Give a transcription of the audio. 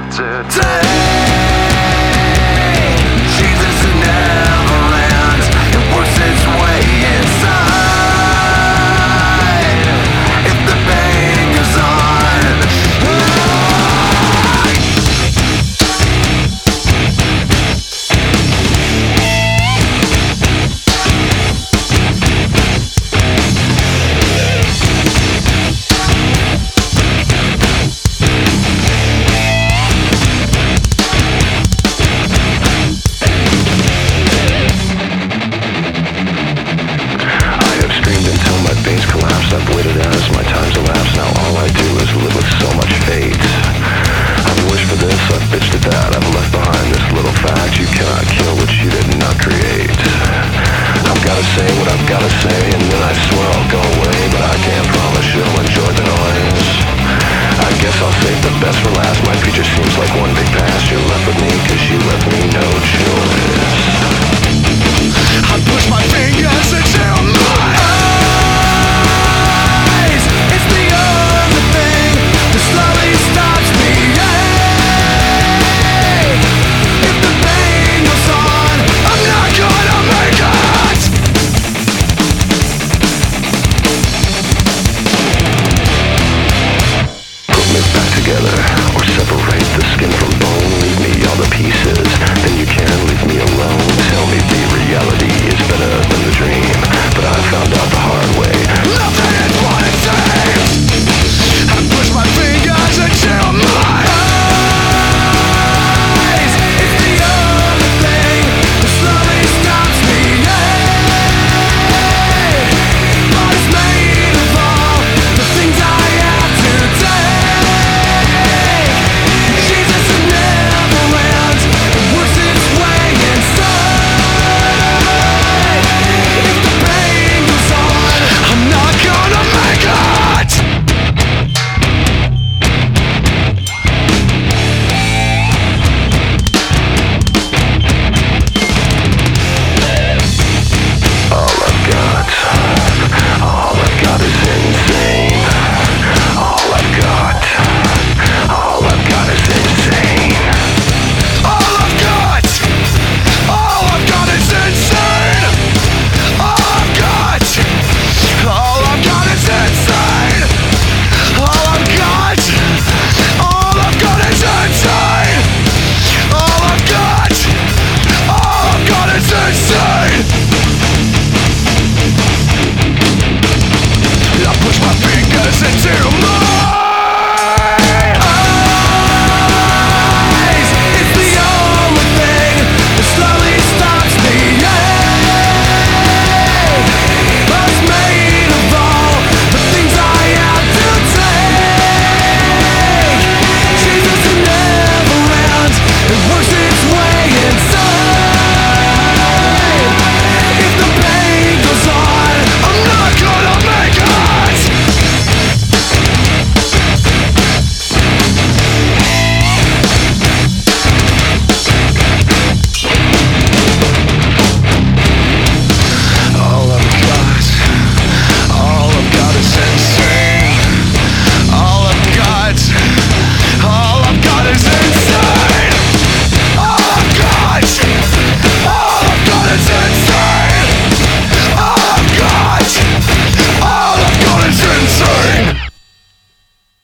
of today. Jesus never ends. It works its way inside. If the pain goes on. I've waited as my time's elapsed. Now all I do is live with so much fate. I've wished for this, I've bitched at that. I've left behind this little fact: you cannot kill what you did not create. I've gotta say what I've gotta say, and then I swear I'll go away. But I can't promise you'll enjoy the noise. I guess I'll save the best for last. My future seems like one big past. You're left with me cause you left me no choice.